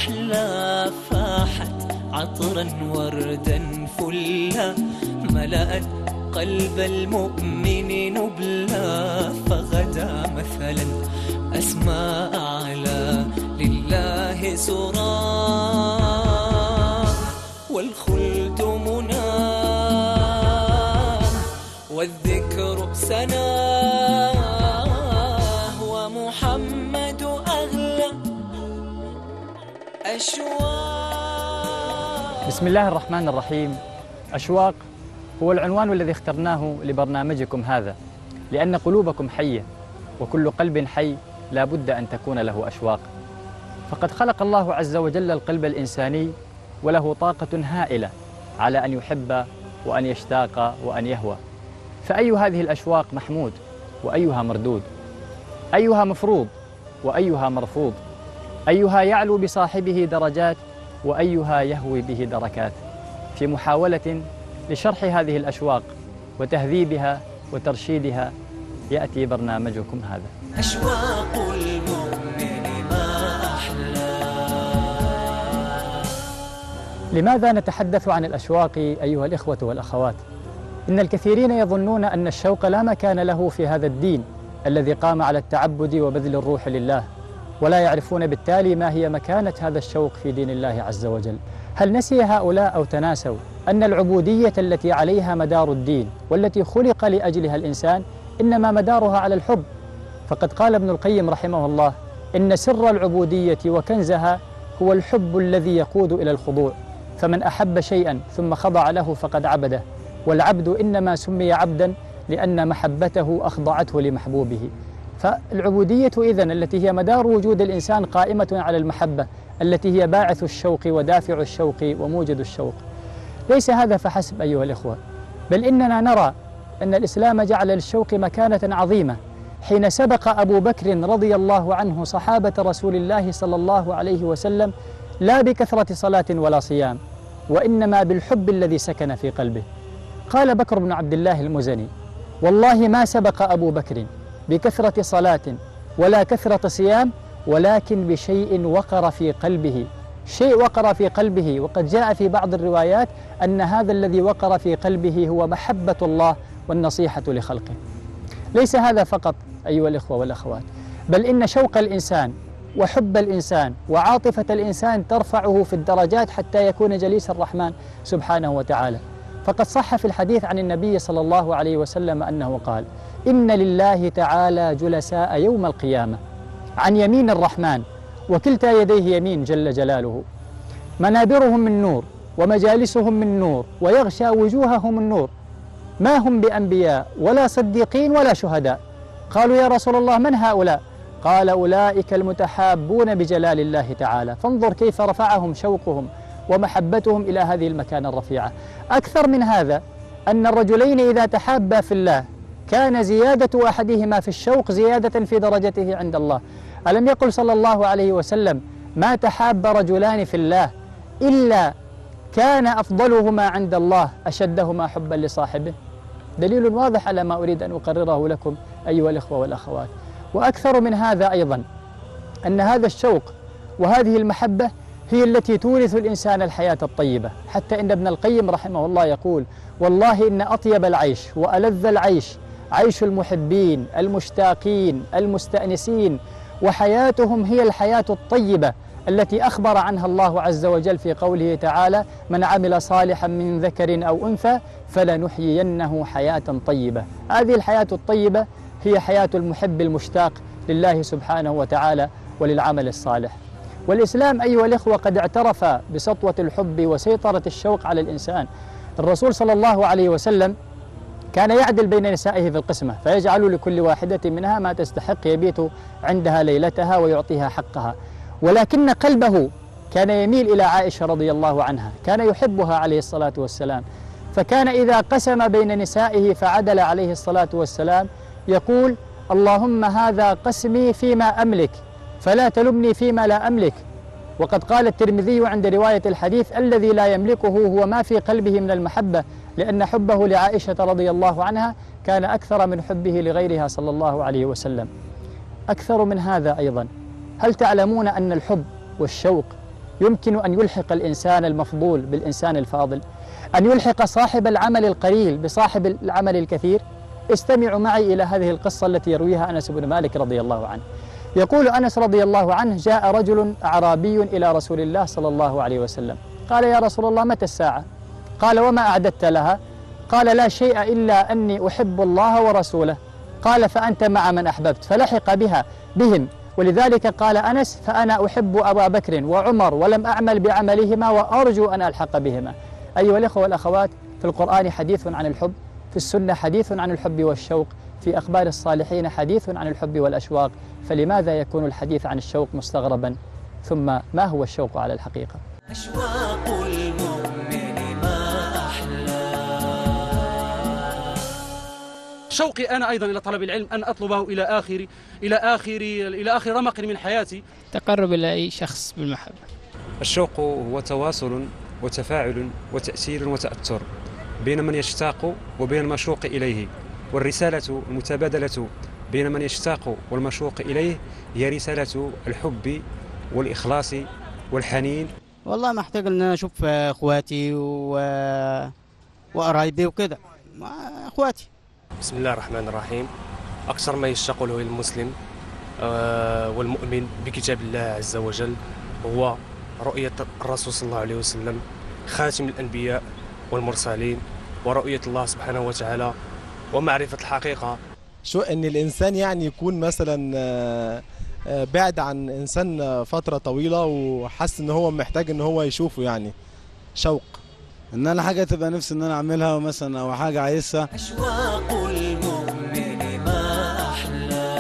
أحلى، فاحت عطرا وردا فلا، ملأت قلب المؤمن نبلا، فغدا مثلا أسمى أعلى لله سرى، والخلد مناه والذكر سناه، ومحمد أغلى أشواق. بسم الله الرحمن الرحيم. أشواق هو العنوان الذي اخترناه لبرنامجكم هذا، لأن قلوبكم حية، وكل قلب حي لا بد أن تكون له أشواق. فقد خلق الله عز وجل القلب الإنساني وله طاقة هائلة على أن يحب وأن يشتاق وأن يهوى. فأي هذه الأشواق محمود وأيها مردود؟ أيها مفروض وأيها مرفوض؟ أيها يعلو بصاحبه درجات وأيها يهوي به دركات؟ في محاولة لشرح هذه الأشواق وتهذيبها وترشيدها يأتي برنامجكم هذا. أشواق المؤمن ما أحلى. لماذا نتحدث عن الأشواق أيها الإخوة والأخوات؟ إن الكثيرين يظنون أن الشوق لا مكان له في هذا الدين الذي قام على التعبد وبذل الروح لله، ولا يعرفون بالتالي ما هي مكانة هذا الشوق في دين الله عز وجل. هل نسي هؤلاء أو تناسوا أن العبودية التي عليها مدار الدين والتي خلق لأجلها الإنسان إنما مدارها على الحب؟ فقد قال ابن القيم رحمه الله: إن سر العبودية وكنزها هو الحب الذي يقود إلى الخضوع، فمن أحب شيئا ثم خضع له فقد عبده، والعبد إنما سمي عبدا لأن محبته أخضعته لمحبوبه. فالعبودية إذن التي هي مدار وجود الإنسان قائمة على المحبة التي هي باعث الشوق ودافع الشوق وموجد الشوق. ليس هذا فحسب أيها الإخوة، بل إننا نرى أن الإسلام جعل للشوق مكانة عظيمة، حين سبق أبو بكر رضي الله عنه صحابة رسول الله صلى الله عليه وسلم لا بكثرة صلاة ولا صيام، وإنما بالحب الذي سكن في قلبه. قال بكر بن عبد الله المزني: والله ما سبق أبو بكر بكثرة صلاة ولا كثرة صيام، ولكن بشيء وقر في قلبه. شيء وقر في قلبه، وقد جاء في بعض الروايات أن هذا الذي وقر في قلبه هو محبة الله والنصيحة لخلقه. ليس هذا فقط أيها الإخوة والأخوات، بل إن شوق الإنسان وحب الإنسان وعاطفة الإنسان ترفعه في الدرجات حتى يكون جليس الرحمن سبحانه وتعالى. فقد صح في الحديث عن النبي صلى الله عليه وسلم أنه قال: إن لله تعالى جلساء يوم القيامة عن يمين الرحمن، وكلتا يديه يمين جل جلاله، منابرهم من نور ومجالسهم من نور، ويغشى وجوههم النور، ما هم بأنبياء ولا صديقين ولا شهداء. قالوا: يا رسول الله من هؤلاء؟ قال: أولئك المتحابون بجلال الله تعالى. فانظر كيف رفعهم شوقهم ومحبتهم إلى هذه المكانة الرفيعة. أكثر من هذا أن الرجلين إذا تحابا في الله كان زيادة أحدهما في الشوق زيادة في درجته عند الله. ألم يقل صلى الله عليه وسلم: ما تحاب رجلان في الله إلا كان أفضلهما عند الله أشدهما حبا لصاحبه؟ دليل واضح على ما أريد أن أقرره لكم أيها الإخوة والأخوات. وأكثر من هذا أيضا أن هذا الشوق وهذه المحبة هي التي تورث الإنسان الحياة الطيبة، حتى إن ابن القيم رحمه الله يقول: والله إن أطيب العيش وألذ العيش عيش المحبين المشتاقين المستأنسين، وحياتهم هي الحياة الطيبة التي أخبر عنها الله عز وجل في قوله تعالى: من عمل صالحا من ذكر أو أنثى فلنحيينه حياة طيبة. هذه الحياة الطيبة هي حياة المحب المشتاق لله سبحانه وتعالى وللعمل الصالح. والإسلام أيها الإخوة قد اعترف بسطوة الحب وسيطرة الشوق على الإنسان. الرسول صلى الله عليه وسلم كان يعدل بين نسائه في القسمة، فيجعل لكل واحدة منها ما تستحق، يبيت عندها ليلتها ويعطيها حقها، ولكن قلبه كان يميل إلى عائشة رضي الله عنها، كان يحبها عليه الصلاة والسلام. فكان إذا قسم بين نسائه فعدل عليه الصلاة والسلام يقول: اللهم هذا قسمي فيما أملك فلا تلمني فيما لا أملك. وقد قال الترمذي عند رواية الحديث: الذي لا يملكه هو ما في قلبه من المحبة، لأن حبه لعائشة رضي الله عنها كان أكثر من حبه لغيرها صلى الله عليه وسلم. أكثر من هذا أيضا، هل تعلمون أن الحب والشوق يمكن أن يلحق الإنسان المفضول بالإنسان الفاضل، أن يلحق صاحب العمل القليل بصاحب العمل الكثير. استمعوا معي إلى هذه القصة التي يرويها أنس بن مالك رضي الله عنه. يقول أنس رضي الله عنه: جاء رجل أعرابي إلى رسول الله صلى الله عليه وسلم، قال: يا رسول الله، متى الساعة؟ قال: وما أعددت لها؟ قال: لا شيء إلا أني أحب الله ورسوله. قال: فأنت مع من أحببت. فلحق بهم، ولذلك قال أنس: فأنا أحب أبا بكر وعمر ولم أعمل بعملهما وأرجو أن ألحق بهما. أيها الأخوة والأخوات، في القرآن حديث عن الحب، في السنة حديث عن الحب والشوق، في أخبار الصالحين حديث عن الحب والأشواق، فلماذا يكون الحديث عن الشوق مستغربا؟ ثم ما هو الشوق على الحقيقة؟ أشواق المؤمن ما أحلى. شوقي أنا أيضا إلى طلب العلم أن أطلبه إلى آخر رمق من حياتي. تقرب إلى أي شخص بالمحبة. الشوق هو تواصل وتفاعل وتأثير وتأثر بين من يشتاق وبين المشوق إليه، والرسالة المتبادلة بين من يشتاق والمشوق إليه هي رسالة الحب والإخلاص والحنين. والله محتاج ان انا اشوف اخواتي وقرايبي وكده مع اخواتي. بسم الله الرحمن الرحيم. أكثر ما يشتاق له المسلم والمؤمن بكتاب الله عز وجل هو رؤية الرسول صلى الله عليه وسلم خاتم الأنبياء والمرسلين، ورؤية الله سبحانه وتعالى ومعرفة الحقيقة. شو ان الانسان يعني يكون مثلا بعد عن انسان فتره طويله وحس ان هو محتاج ان هو يشوفه، يعني شوق ان انا حاجه تبقى نفسي ان انا اعملها مثلا، او حاجه عايزها. أشواق المؤمن ما أحلى.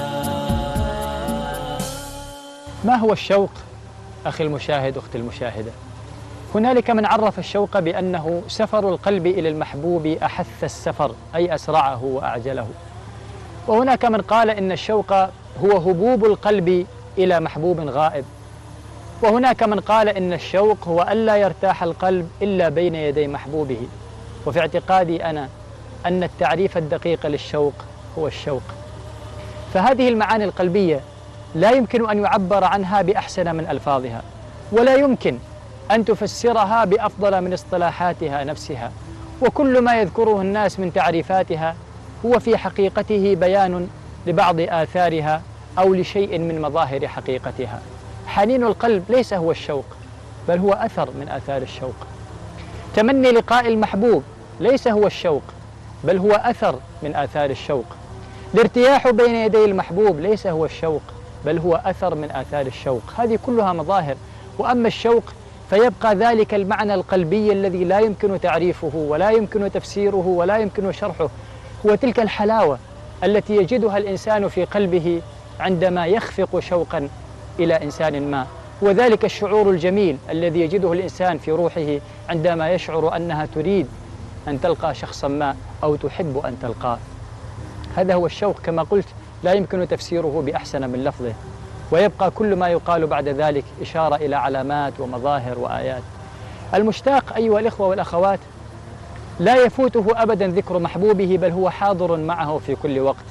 ما هو الشوق أخي المشاهد، أختي المشاهدة؟ هنالك من عرف الشوق بأنه سفر القلب إلى المحبوب أحث السفر، أي أسرعه وأعجله. وهناك من قال إن الشوق هو هبوب القلب إلى محبوب غائب. وهناك من قال إن الشوق هو ألا يرتاح القلب إلا بين يدي محبوبه. وفي اعتقادي أنا أن التعريف الدقيق للشوق هو الشوق. فهذه المعاني القلبية لا يمكن أن يعبر عنها بأحسن من ألفاظها، ولا يمكن أن تفسرها بأفضل من اصطلاحاتها نفسها. وكل ما يذكره الناس من تعريفاتها هو في حقيقته بيان لبعض آثارها أو لشيء من مظاهر حقيقتها. حنين القلب ليس هو الشوق، بل هو أثر من آثار الشوق. تمني لقاء المحبوب ليس هو الشوق، بل هو أثر من آثار الشوق. الارتياح بين يدي المحبوب ليس هو الشوق، بل هو أثر من آثار الشوق. هذه كلها مظاهر. وأما الشوق فيبقى ذلك المعنى القلبي الذي لا يمكن تعريفه ولا يمكن تفسيره ولا يمكن شرحه. هو تلك الحلاوة التي يجدها الإنسان في قلبه عندما يخفق شوقا إلى إنسان ما، وذلك الشعور الجميل الذي يجده الإنسان في روحه عندما يشعر أنها تريد أن تلقى شخصا ما أو تحب أن تلقاه. هذا هو الشوق كما قلت، لا يمكن تفسيره بأحسن من لفظه، ويبقى كل ما يقال بعد ذلك إشارة إلى علامات ومظاهر وآيات. المشتاق أيها الإخوة والأخوات لا يفوته أبدا ذكر محبوبه، بل هو حاضر معه في كل وقت.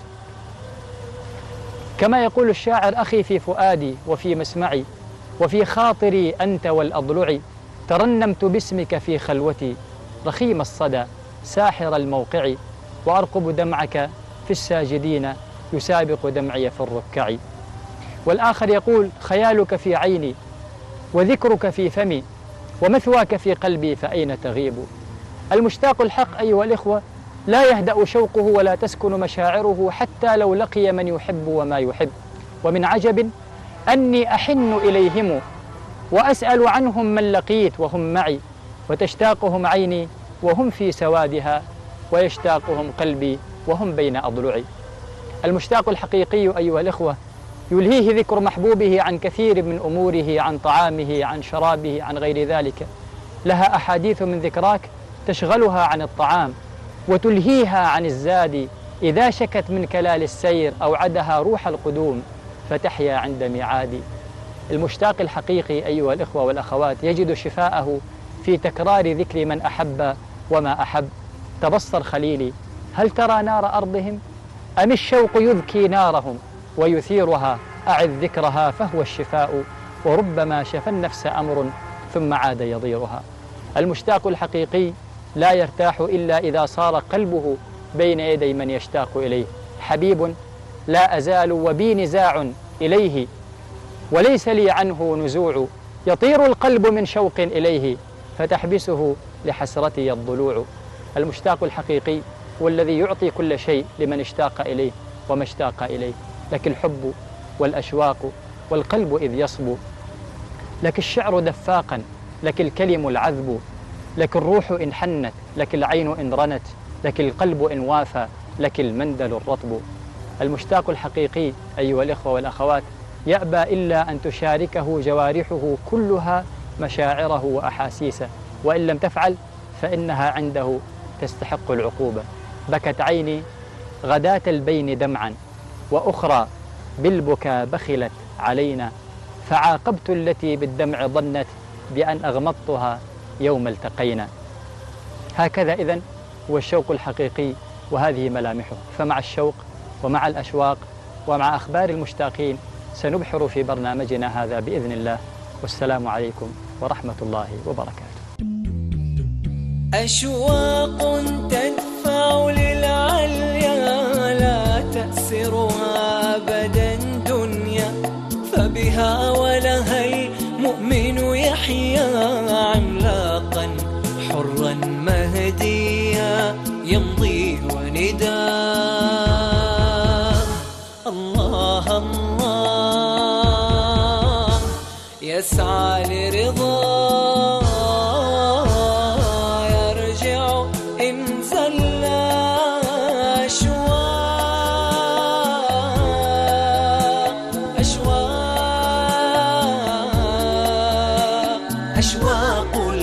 كما يقول الشاعر: أخي في فؤادي وفي مسمعي وفي خاطري أنت والأضلع، ترنمت باسمك في خلوتي رخيم الصدى ساحر الموقع، وأرقب دمعك في الساجدين يسابق دمعي في الركع. والآخر يقول: خيالك في عيني وذكرك في فمي ومثواك في قلبي فأين تغيب. المشتاق الحق أيها الإخوة لا يهدأ شوقه ولا تسكن مشاعره حتى لو لقي من يحب وما يحب. ومن عجب أني أحن إليهم وأسأل عنهم من لقيت وهم معي، وتشتاقهم عيني وهم في سوادها، ويشتاقهم قلبي وهم بين أضلعي. المشتاق الحقيقي أيها الإخوة يلهيه ذكر محبوبه عن كثير من أموره، عن طعامه، عن شرابه، عن غير ذلك. لها أحاديث من ذكراك تشغلها عن الطعام وتلهيها عن الزاد، إذا شكت من كلال السير أوعدها روح القدوم فتحيا عند ميعاد. المشتاق الحقيقي أيها الإخوة والأخوات يجد شفاءه في تكرار ذكر من أحب وما أحب. تبصر خليلي، هل ترى نار أرضهم؟ أم الشوق يذكي نارهم ويثيرها؟ أعذ ذكرها فهو الشفاء، وربما شفى النفس أمر ثم عاد يضيرها. المشتاق الحقيقي لا يرتاح إلا إذا صار قلبه بين يدي من يشتاق إليه. حبيب لا أزال وبي نزاع إليه وليس لي عنه نزوع، يطير القلب من شوق إليه فتحبسه لحسرتي الضلوع. المشتاق الحقيقي هو الذي يعطي كل شيء لمن اشتاق إليه وما اشتاق إليه. لك الحب والأشواق والقلب إذ يصبو، لك الشعر دفاقا، لك الكلم العذب، لك الروح إن حنت، لك العين إن رنت، لك القلب إن وافى، لك المندل الرطب. المشتاق الحقيقي أيها الإخوة والأخوات يأبى إلا أن تشاركه جوارحه كلها مشاعره وأحاسيسه، وإن لم تفعل فإنها عنده تستحق العقوبة. بكت عيني غداة البين دمعا، وأخرى بالبكاء بخلت علينا، فعاقبت التي بالدمع ظنت بأن أغمضتها يوم التقينا. هكذا إذن هو الشوق الحقيقي وهذه ملامحه. فمع الشوق ومع الأشواق ومع أخبار المشتاقين سنبحر في برنامجنا هذا بإذن الله، والسلام عليكم ورحمة الله وبركاته. أشواق تدفع للعليا لا تأسرها أبدا دنيا، فبها ولها المؤمن يحيا عملاقا حرا مهديا، يمضي ونداء الله الله يسعى لرضاه، يرجع إن زل أشواق